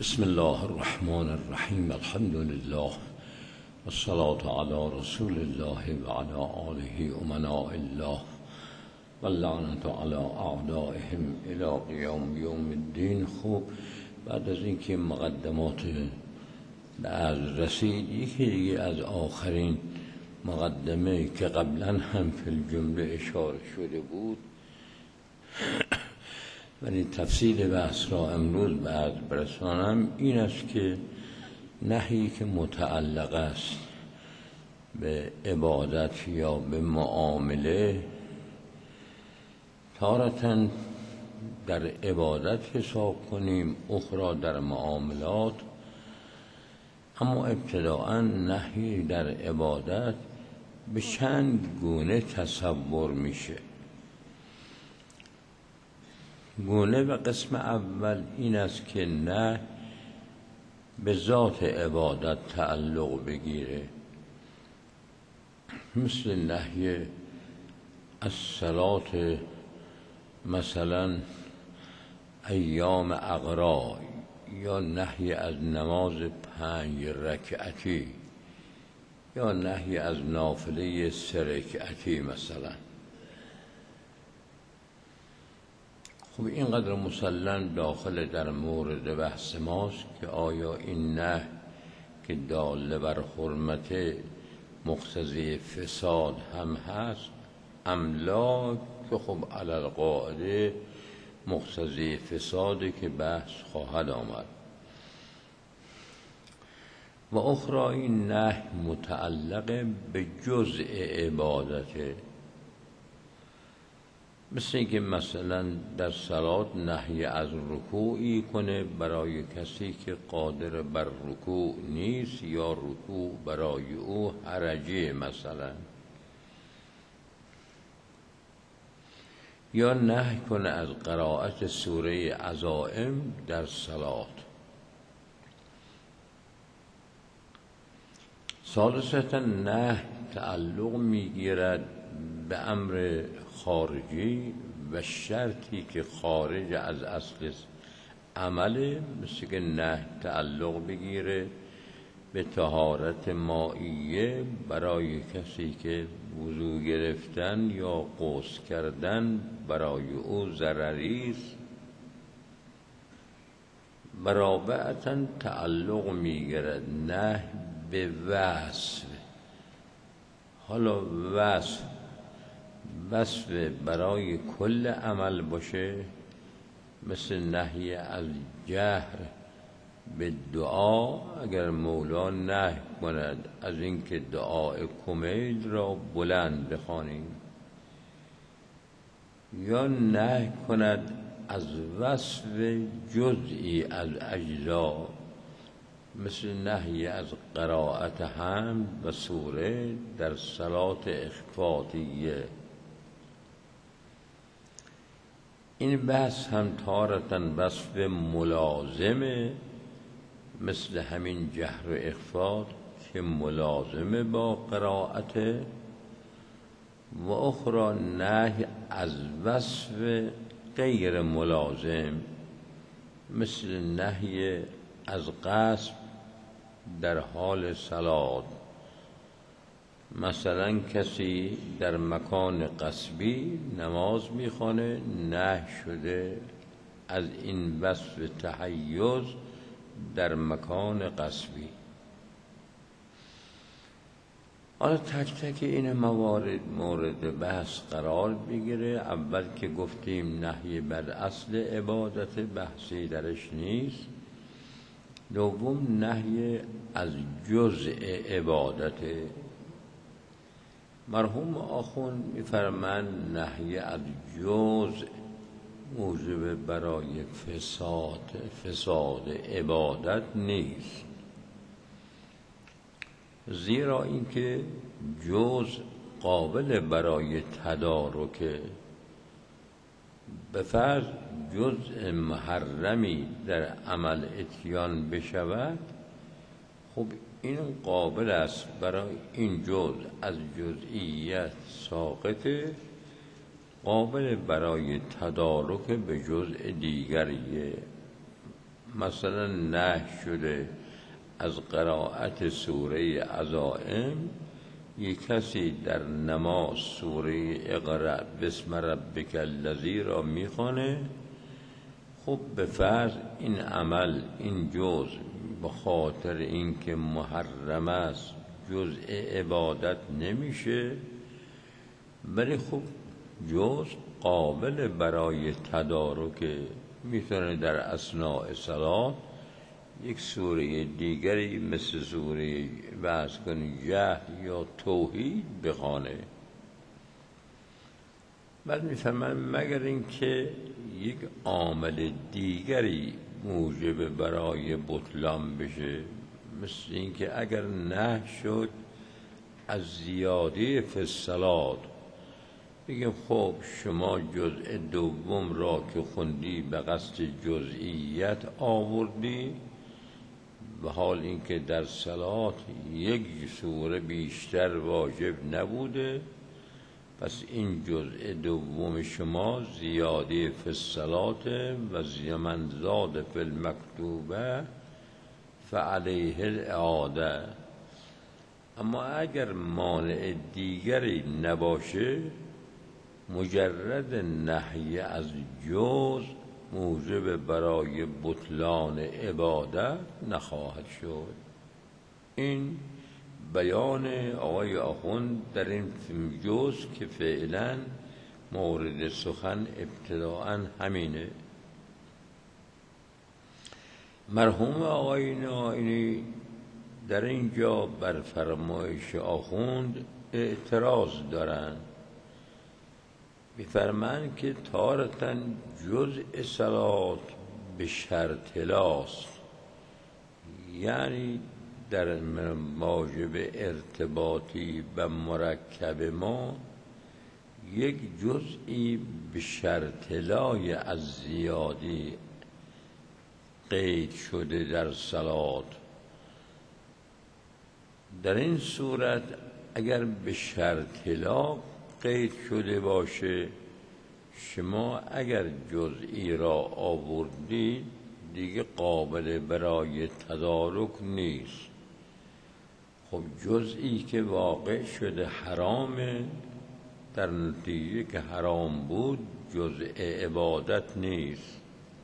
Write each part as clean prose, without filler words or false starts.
بسم الله الرحمن الرحیم. الحمد لله والصلاة علی رسول الله و علی آله امناء الله و اللعنة علی اعدائهم الی قیام یوم الدین. خوب، بعد از اینکه مقدمات از رسید، یکی دیگه از آخرین مقدمه که قبلا هم فی الجمله اشاره شده بود، ولی تفصیل بحث را امروز بعد برسانم، این است که نهی که متعلق است به عبادت یا به معامله، تارة در عبادت حساب کنیم، اخرى در معاملات. اما ابتداءً نهی در عبادت به چند گونه تصور میشه. گونه و قسم اول این است که نه به ذات عبادت تعلق بگیره، مثل نهی از صلات مثلا ایام اقرا، یا نهی از نماز 5 رکعتی، یا نهی از نافله 3 رکعتی مثلا. خب اینقدر مسلم داخل در مورد بحث ماست که آیا این نهی که دال بر حرمت مقتضی فساد هم هست ام لا، که خب علی القاعده مقتضی فساده که بحث خواهد آمد. و اخرى این نهی متعلق به جزء عبادته، مثل اینکه مثلا در صلات نهی از رکوعی کنه برای کسی که قادر بر رکوع نیست، یا رکوع برای او حرجه مثلا، یا نهی کنه از قرائت سوره عزائم در صلات. ثالثاً نهی تعلق میگیرد به امر خارجی و شرطی که خارج از اصل عمله، مثل که نهی تعلق بگیره به طهارت مائیه برای کسی که وضو گرفتن یا غسل کردن برای او ضرری است. و رابعاً تعلق میگیرد نهی به وصف. حالا وصف برای کل عمل باشه، مثل نهی از جهر به دعا، اگر مولا نهی کند از اینکه دعای کمیل را بلند بخوانیم، یا نهی کند از وصف جزئی از اجزا، مثل نهی از قرائت حمد و سوره در صلات اخفاقیه. این بحث هم تارة وصف ملازمه، مثل همین جهر و اخفاء که ملازمه با قرائت، و اخرى نهی از وصف غیر ملازم، مثل نهی از قصد در حال صلات. مثلا کسی در مکان غصبی نماز میخوانه، نهی شده از این وصف تحیز در مکان غصبی. حالا تک تک این موارد مورد بحث قرار بگیره. اول که گفتیم نهی بر اصل عبادت، بحثی درش نیست. دوم نهی از جزء عبادت. مرحوم آخوند می‌فرمایند نهی از جزء موجب برای فساد عبادت نیست، زیرا اینکه جزء قابل برای تدارک. به فرض جزء محرمی در عمل اتیان بشود، خب این قابل است برای این جزء از جزئیت ساقطه، قابل برای تدارک به جزء دیگریه. مثلا نهی شده از قرائت سوره عزائم، یک کسی در نماز سوره اقرأ بسم ربک الذی را میخوانه، خب به فرض این عمل، این جزء به خاطر اینکه محرم است جزء عبادت نمیشه، ولی خب جزء قابل برای تدارک، میتونه در اثناء صلات یک سوره دیگری مثل سوره بحث کنی جهل یا توحید بخوانه. بعد میفهمن مگر اینکه یک عامل دیگری موجب برای بطلان بشه، مثل اینکه اگر نهی شد از زیاده فی الصلات، بگیم خب شما جزء دوم را که خوندی به قصد جزئیت آوردی، به حال اینکه در صلات یک سوره بیشتر واجب نبوده، پس این جزء دوم شما زیاده فی الصلات و من زاد فی المکتوبه فعلیه الاعاده. اما اگر مانع دیگری نباشه، مجرد نهی از جزء موجب برای بطلان عبادت نخواهد شد. این بیان آقای آخوند در این جزء که فعلا مورد سخن ابتداءً همینه. مرحوم آقای نائینی در اینجا بر فرمایش آخوند اعتراض دارند، می‌فرمایند که تارةً جزء صلات به شرط لاست، یعنی در واجب ارتباطی و مرکب ما یک جزئی به شرط لای از زیادی قید شده در صلات. در این صورت اگر به شرط لا قید شده باشه، شما اگر جزئی را آوردید دیگه قابل برای تدارک نیست. خب جزئی که واقع شده حرامه، در نتیجه که حرام بود جزء عبادت نیست.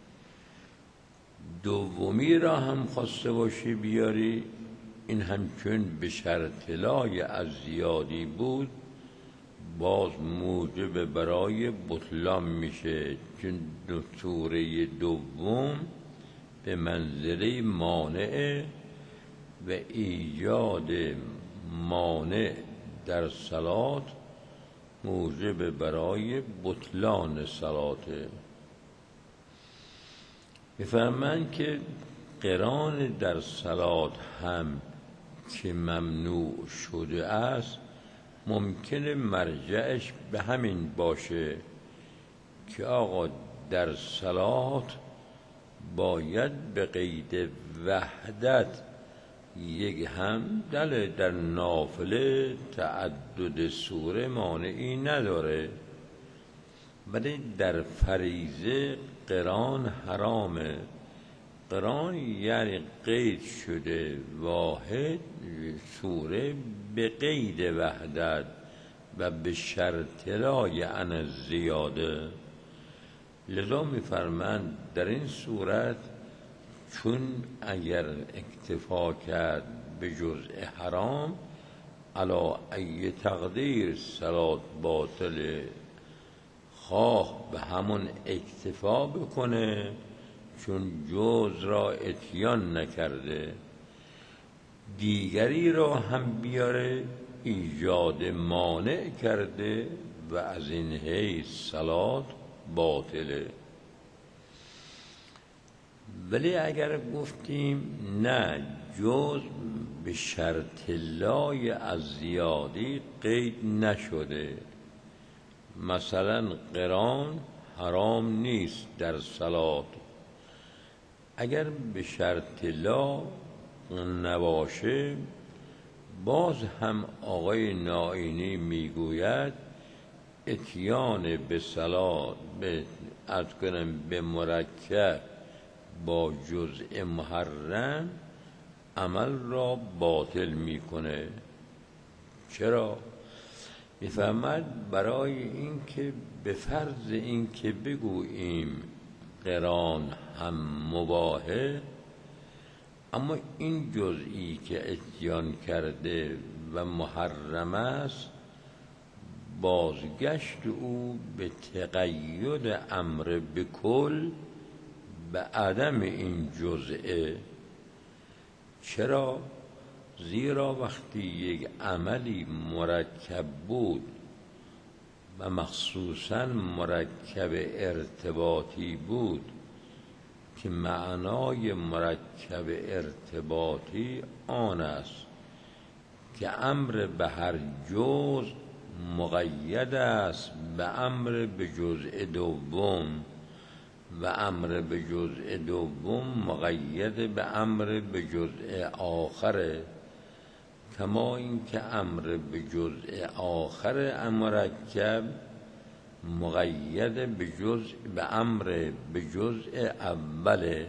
دومی را هم خواسته باشی بیاری، این همچون به شرط لای از زیادی بود، باز موجب برای بطلان میشه، چون سوره دوم به منزله مانع و ایجاد مانع در صلات موجب برای بطلان صلاته. می‌فهمند که قران در صلات هم که ممنوع شده است، ممکنه مرجعش به همین باشه که آقا در صلات باید به قید وحدت یک هم در نافله تعدد سوره مانعی نداره، ولی در فریضه قران حرامه. قران یعنی قید شده واحد سوره به قید وحدت و به شرط لای عن زیاده. لذا می‌فرمایند در این صورت چون اگر اکتفا کرد به جزء حرام، علی ای تقدیر صلات باطل، خواه به همون اکتفا بکنه چون جزء را اتیان نکرده، دیگری را هم بیاره ایجاد مانع کرده و از این حیث صلات باطله. ولی اگر گفتیم نه، جزء به شرط لای از زیادی قید نشده، مثلا قران حرام نیست در صلات، اگر به شرط لا نباشه، باز هم آقای نائینی میگوید اتیان به صلات به مرکب با جزء محرم عمل را باطل میکنه. چرا؟ میفهمد برای اینکه به فرض اینکه بگوییم قران هم مباهه، اما این جزئی که اتیان کرده و محرم است، بازگشت او به تقید امر به کل به عدم این جزئه. چرا؟ زیرا وقتی یک عملی مرکب بود و مخصوصاً مرکب ارتباطی بود که معنای مرکب ارتباطی آن است که امر به هر جزء مقید است به امر به جزء دوم و امر به جزء دوم مقید به امر به جزء آخره، کما اینکه امر به جزء آخر مرکب مقید به امر به جزء اوله.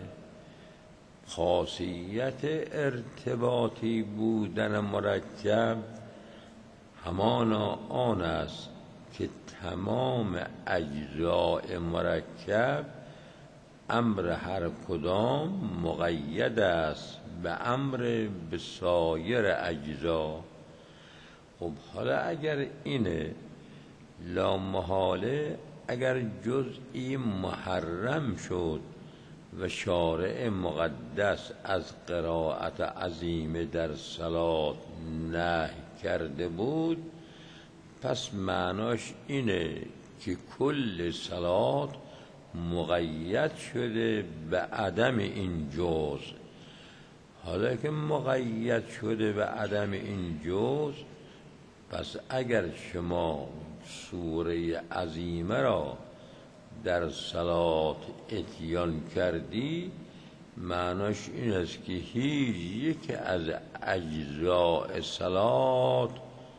خاصیت ارتباطی بودن مرکب همانا آن است که تمام اجزاء مرکب امر هر کدام مقید است به امر به سایر اجزا. خب حالا اگر اینه، لا محاله اگر جزئی محرم شد و شارع مقدس از قرائت عظیمه در صلات نهی کرده بود، پس معناش اینه که کل صلات مقید شده به عدم این جزء. حالا که مقید شده به عدم این جزء، پس اگر شما سوره عظیمه را در صلات اتیان کردی، معناش این است که هیچ یک از اجزاء صلات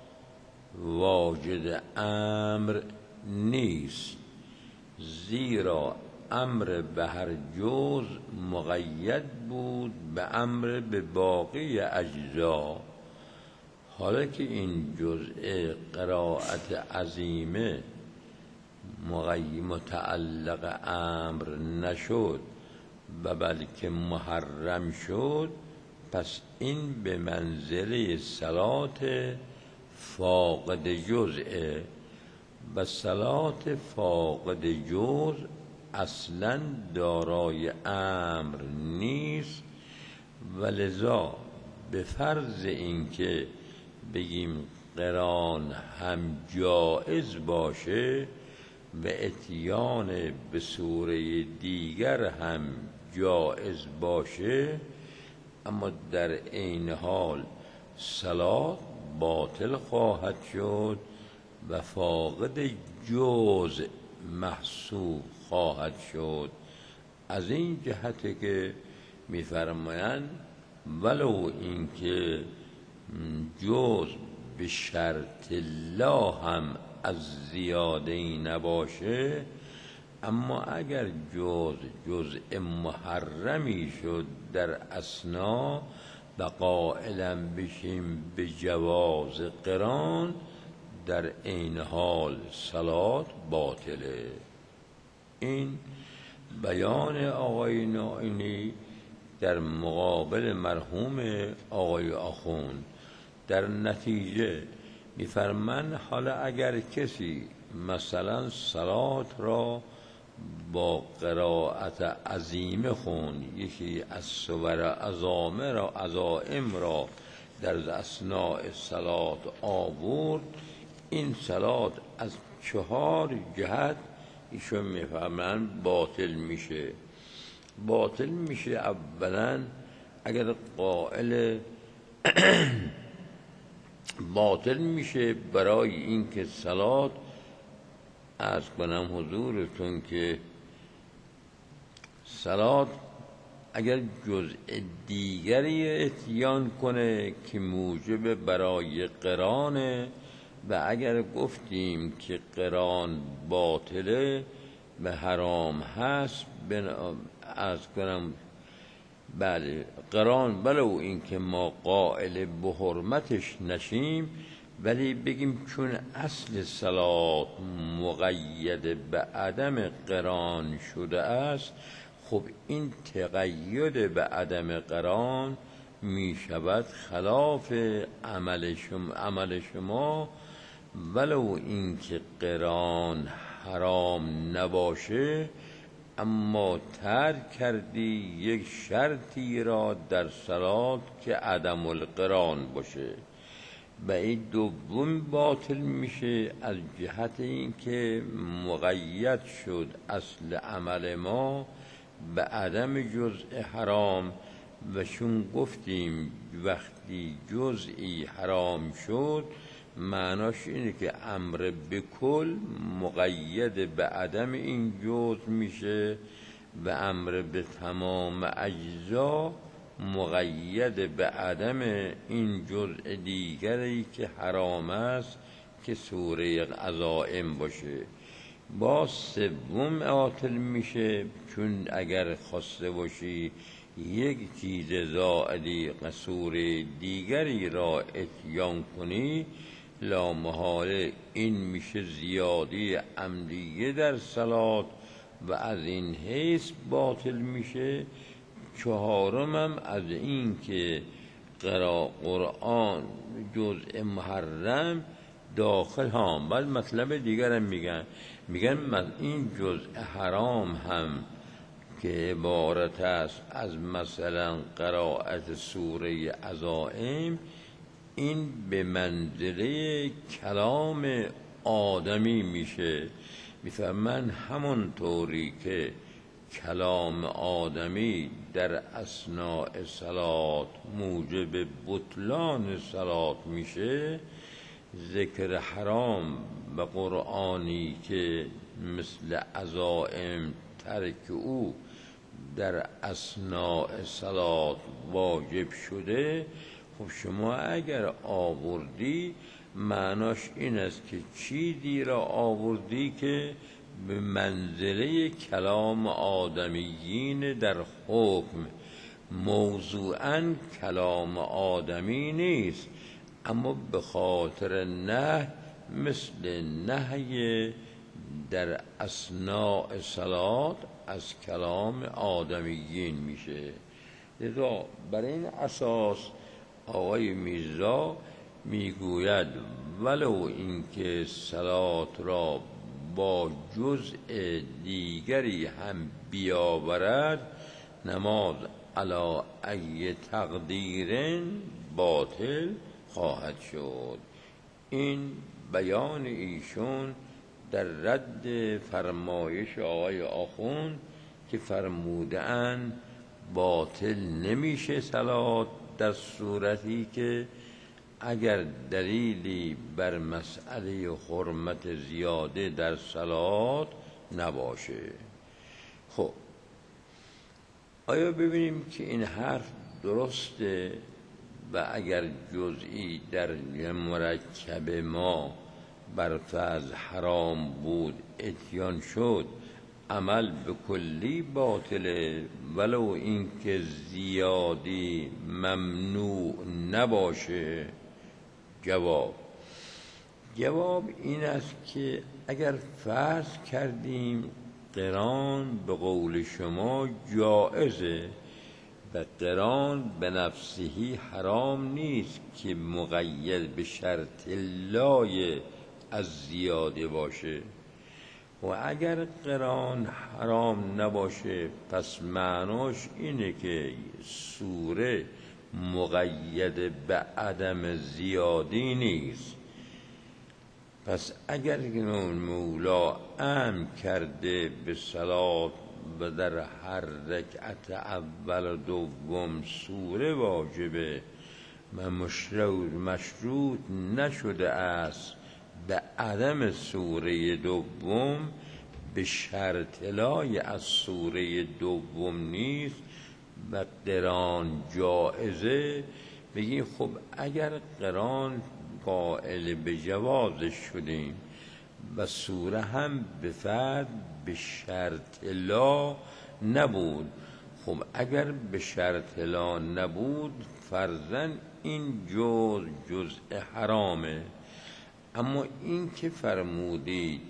واجد امر نیست، زیرا امر به هر جزء مقید بود به امر به باقی اجزا. حالا که این جزء قرائت عظیمه متعلق امر نشد و بلکه محرم شد، پس این به منزله صلات فاقد جزء و صلات فاقد جزء اصلا دارای امر نیست، و لذا به فرض اینکه بگیم قران هم جائز باشه و اتیان به سوره دیگر هم جائز باشه، اما در عین حال صلات باطل خواهد شد و فاقد جزء محسوب خواهد شد. از این جهت که می‌فرمایند ولو اینکه جزء به شرط لا هم از زیاده نباشه، اما اگر جزء محرمی شد در اثنا و قائلا بشیم به جواز قران، در عین حال صلات باطله. این بیان آقای نائینی در مقابل مرحوم آقای آخوند. در نتیجه می‌فرمایند حالا اگر کسی مثلا صلات را با قرائت عظیمه خوند، یکی از صور عظائم را در اثناء صلات آورد، این صلات از 4 جهت ایشون می‌فهمند باطل میشه. اولا اگر قائل باطل میشه برای اینکه صلات، عرض کنم حضورتون که صلات اگر جزء دیگری اتیان کنه که موجب برای قرانه، و اگر گفتیم که قران باطله و حرام هست، عرض کنم بله قران ولو این که ما قائل به حرمتش نشیم، ولی بگیم چون اصل صلات مقید به عدم قران شده است، خب این تقید به عدم قران می شود خلاف عمل شما ولو این که قران حرام نباشه، اما ترک کردی یک شرطی را در صلات که عدم القران باشه و این دوم باطل میشه از جهت اینکه مقید شد اصل عمل ما به عدم جزء حرام، و چون گفتیم وقتی جزئی حرام شد معناش اینه که امر به کل مقید به عدم این جزء میشه و امر به تمام اجزا مقید به عدم این جزء دیگری که حرام است که سوره عزائم باشه. با سوم باطل میشه، چون اگر خواسته باشی یک چیز زائدی قصور دیگری را اتیان کنی، لا محاله این میشه زیادی عمدیه در صلات و از این حیث باطل میشه. چهارمم از این که قرآن جزء محرم داخل هم، بعد مطلب دیگرم میگن این جزء حرام هم که عبارت است از مثلا قرائت سوره عزائم، این به منزله کلام آدمی میشه. میفهمن همونطوری که کلام آدمی در اثناء صلات موجب بطلان صلات میشه، ذکر حرام و قرآنی که مثل عزائم ترک او در اثناء صلات واجب شده، خب شما اگر آوردی معناش این است که چیزی را آوردی که به منزله کلام آدمیین در حکم، موضوعاً کلام آدمی نیست، اما به خاطر نه مثل نهی در اثناء صلات از کلام آدمیین میشه. لذا بر این اساس آقای میرزا میگوید ولو اینکه صلات را با جزء دیگری هم بیاورد، نماز علی ای تقدیر باطل خواهد شد. این بیان ایشون در رد فرمایش آقای آخوند که فرمودن باطل نمیشه صلات در صورتی که اگر دلیلی بر مسئله حرمت زیاده در صلات نباشه. خب آیا ببینیم که این حرف درسته و اگر جزئی در مرکب ما بر فرض حرام بود اتیان شد، عمل به کلی باطله ولو اینکه زیادی ممنوع نباشه؟ جواب این است که اگر فرض کردیم قران به قول شما جائزه و قران به نفسهی حرام نیست که مقید به شرط لای از زیاده باشه، و اگر قران حرام نباشه پس معناش اینه که سوره مقید به عدم زیادی نیست. پس اگر مولا امر کرده به صلات و در هر رکعت اول و دوم سوره واجبه و مشروط نشده است به عدم سوره دوم، به شرط لای از سوره دوم نیست و قران جائزه، بگیم خب اگر قران قائل به جوازش شدیم و سوره هم به فرد به شرط لا نبود. خب اگر به شرط لا نبود فرضاً این جزء حرامه. اما این که فرمودید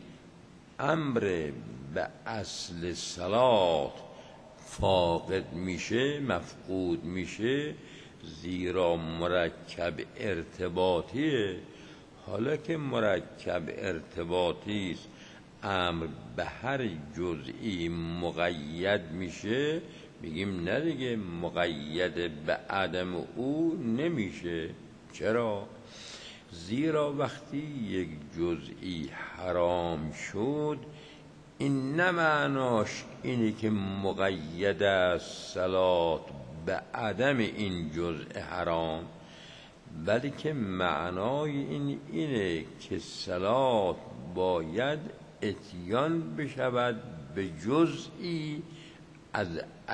امر به اصل صلات فاقد میشه، مفقود میشه، زیرا مرکب ارتباطیه. حالا که مرکب ارتباطی است، امر به هر جزئی مقید میشه، میگیم نه دیگه مقید به عدم او نمیشه. چرا؟ زیرا وقتی یک جزئی حرام شد، این نه معناش اینه که مقید است صلات به عدم این جزء حرام، بلکه معنای این اینه که صلات باید اتیان بشود به جزئی از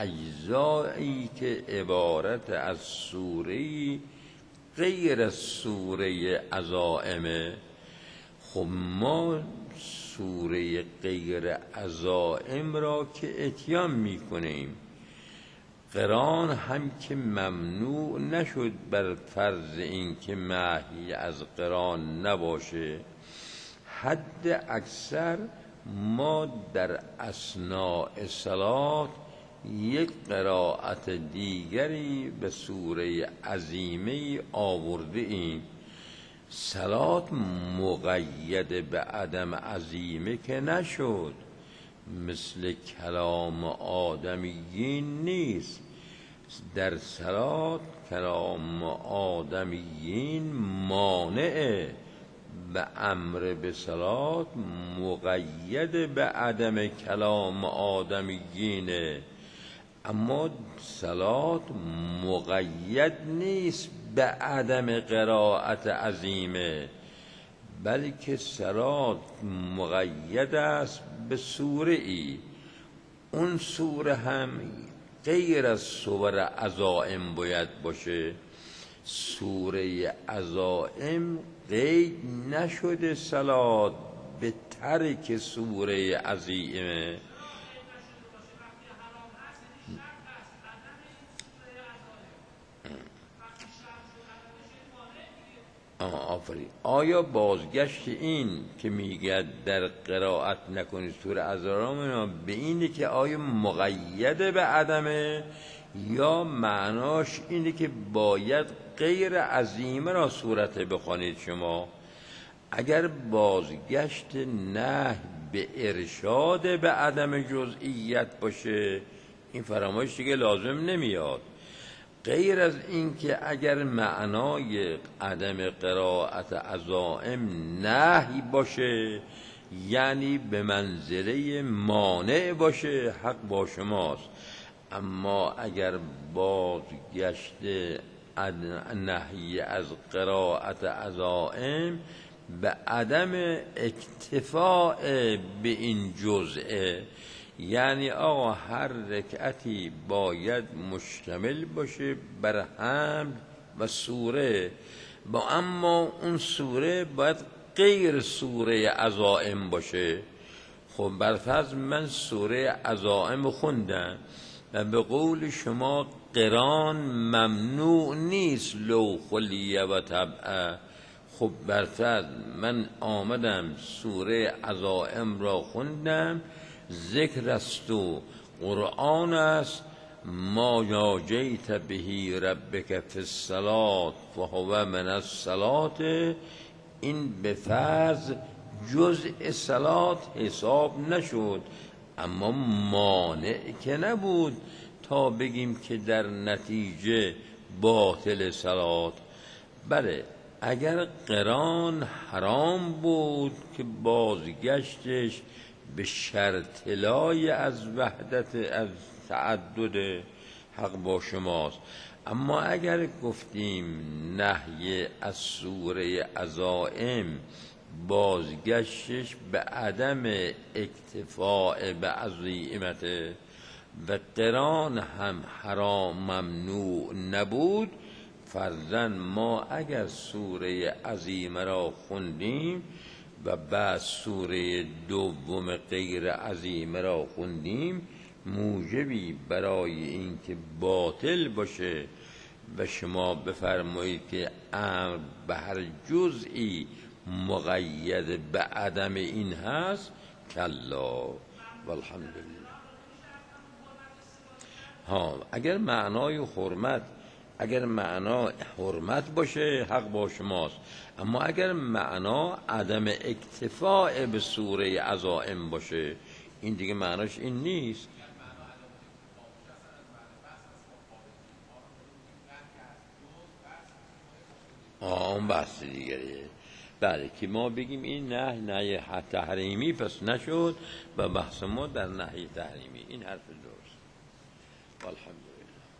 اجزایی که عبارت از سوره‌ای غیر از سوره عزائمه. خب ما سوره غیر عزائم را که اتیان میکنیم، قران هم که ممنوع نشد بر فرض این که منهی از قران نباشه. حد اکثر ما در اثناء صلات یک قرائت دیگری به سوره عظیمه آورده ایم. صلات مقید به عدم عظیمه که نشد، مثل کلام آدمیین نیست. در صلات کلام آدمیین مانعه، به امر به صلات مقید به عدم کلام آدمیینه. اما صلات مقید نیست به عدم قرائت عظیمه، بلکه صلات مقید است به سوره ای. اون سوره هم غیر از سور عزائم باید باشه. سوره عزائم قید نشده صلات به ترک سوره عظیمه. آفرین. آیا بازگشت این که میگه در قرائت نکنید سوره عزائم به اینه که آیا مقید به عدمه، یا معناش اینه که باید غیر عظیمه را صورت بخوانید شما؟ اگر بازگشت نه به ارشاد به عدم جزئیت باشه، این فراموش دیگه لازم نمیاد. غیر از این که اگر معنای عدم قرائت عزائم نهی باشه، یعنی به منزله مانع باشه، حق با شماست. اما اگر بازگشت نهی از قرائت عزائم به عدم اکتفاء به این جزء، یعنی آقا هر رکعتی باید مشتمل باشه بر حمد و سوره، با اما اون سوره باید غیر سوره عزائم باشه. خب برفرض من سوره عزائم خوندم و به قول شما قران ممنوع نیست لو خلیه و طبعه. خب برفرض من آمدم سوره عزائم را خوندم، ذکر است و قرآن است، ما ناجیت بهی ربک فی الصلاة فهو من الصلاة، این به فرض جزء صلات حساب نشد، اما مانع که نبود تا بگیم که در نتیجه باطل صلات. بله اگر قران حرام بود که بازگشتش به شرط لای از وحدت از تعدد، حق با شماست. اما اگر گفتیم نهی از سوره عزائم بازگشتش به عدم اکتفاء به عظیمت و قران هم حرام ممنوع نبود، فرضاً ما اگر سوره عظیمه را خوندیم و بعد سوره دوم غیر عظیمه را خوندیم، موجبی برای اینکه باطل باشه و شما بفرمایید که امر به هر جزئی مقید به عدم این هست، کلا والحمدلله. اگر معنای حرمت، اگر معنا حرمت باشه حق با شماست، اما اگر معنا عدم اکتفاء به سوره عزائم باشه، این دیگه معناش این نیست. اون بحث دیگریه. بله که ما بگیم این نهی تحریمی پس نشد و بحث ما در نهی تحریمی، این حرف درست. والحمدلله.